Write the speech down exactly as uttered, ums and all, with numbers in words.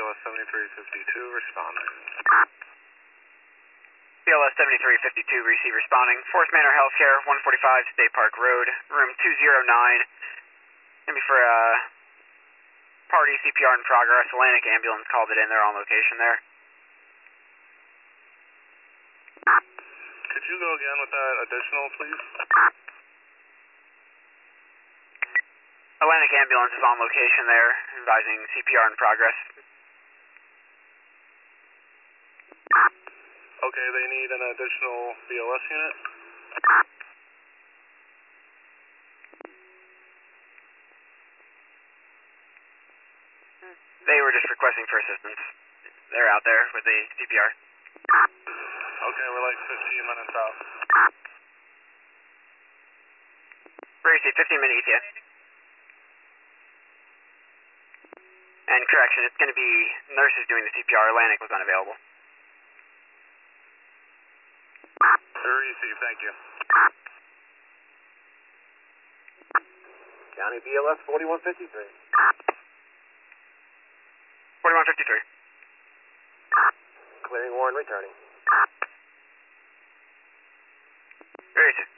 S seventy-three fifty-two, responding. B L S seventy-three fifty-two, receive responding. Forest Manor Healthcare, one forty-five State Park Road, room two oh nine. Gonna be for a party, C P R in progress. Atlantic ambulance called it in. They're on location there. Could you go again with that additional, please? Atlantic ambulance is on location there, advising C P R in progress. Okay, they need an additional B L S unit. They were just requesting for assistance. They're out there with the C P R. Okay, we're like fifteen minutes out. Receive fifteen minute E T A. And correction, it's going to be nurses doing the C P R. Atlantic was unavailable. Receive, thank you. County B L S forty-one fifty-three. forty-one fifty-three. Clearing Warren, returning. Receive.